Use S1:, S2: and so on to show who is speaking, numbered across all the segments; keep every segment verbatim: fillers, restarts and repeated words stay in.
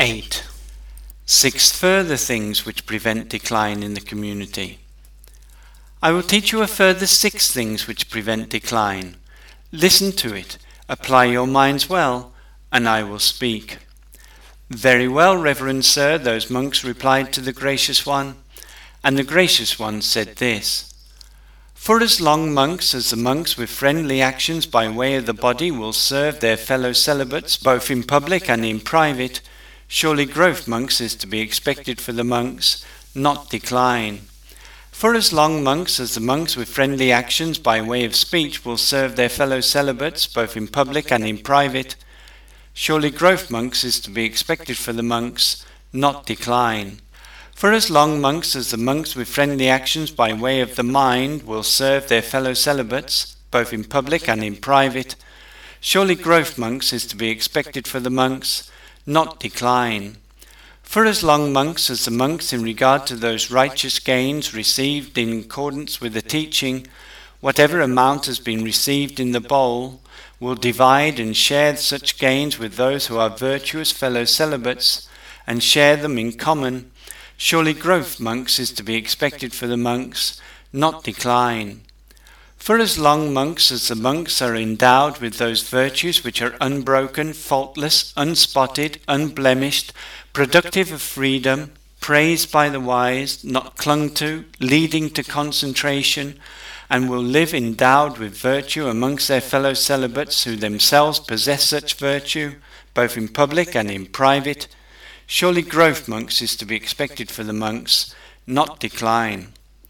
S1: eight. Six further things which prevent decline in the community. I will teach you a further six things which prevent decline. Listen to it, apply your minds well, and I will speak. Very well, Reverend Sir, those monks replied to the Gracious One. And the Gracious One said this: For as long, monks, as the monks with friendly actions by way of the body will serve their fellow celibates both in public and in private, surely growth, monks, is to be expected for the monks, not decline. For as long, monks, as the monks with friendly actions by way of speech will serve their fellow celibates both in public and in private, surely growth, monks, is to be expected for the monks, not decline. For as long, monks, as the monks with friendly actions by way of the mind will serve their fellow celibates both in public and in private, surely growth, monks, is to be expected for the monks, not decline. For as long, monks, as the monks in regard to those righteous gains received in accordance with the teaching, whatever amount has been received in the bowl, will divide and share such gains with those who are virtuous fellow celibates, and share them in common, surely growth, monks, is to be expected for the monks, not decline. For as long, monks, as the monks are endowed with those virtues which are unbroken, faultless, unspotted, unblemished, productive of freedom, praised by the wise, not clung to, leading to concentration, and will live endowed with virtue amongst their fellow celibates who themselves possess such virtue, both in public and in private, surely growth, monks, is to be expected for the monks, not decline.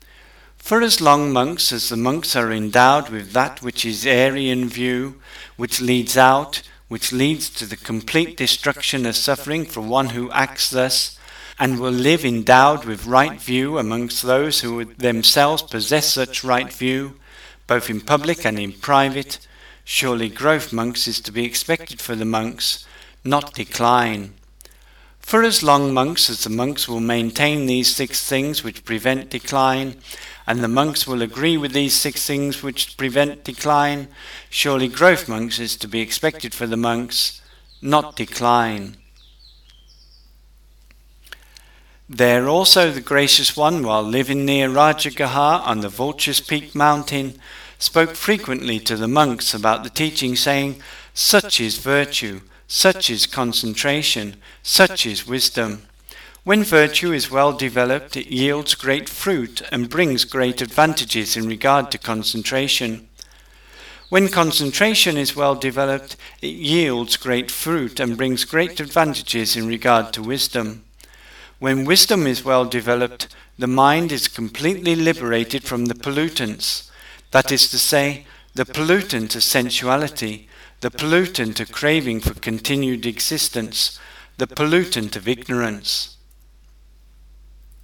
S1: For as long, monks, as the monks are endowed with that which is airy in view, which leads out, which leads to the complete destruction of suffering for one who acts thus, and will live endowed with right view amongst those who themselves possess such right view, both in public and in private, surely growth, monks, is to be expected for the monks, not decline. For as long, monks, as the monks will maintain these six things which prevent decline, and the monks will agree with these six things which prevent decline, surely growth, monks, is to be expected for the monks, not decline. There also the Gracious One, while living near Rajagaha on the Vulture's Peak mountain, spoke frequently to the monks about the teaching, saying, Such is virtue, such is concentration, such is wisdom. When virtue is well developed, it yields great fruit and brings great advantages in regard to concentration. When concentration is well developed, it yields great fruit and brings great advantages in regard to wisdom. When wisdom is well developed, the mind is completely liberated from the pollutants, that is to say, the pollutant of sensuality, the pollutant of craving for continued existence, the pollutant of ignorance.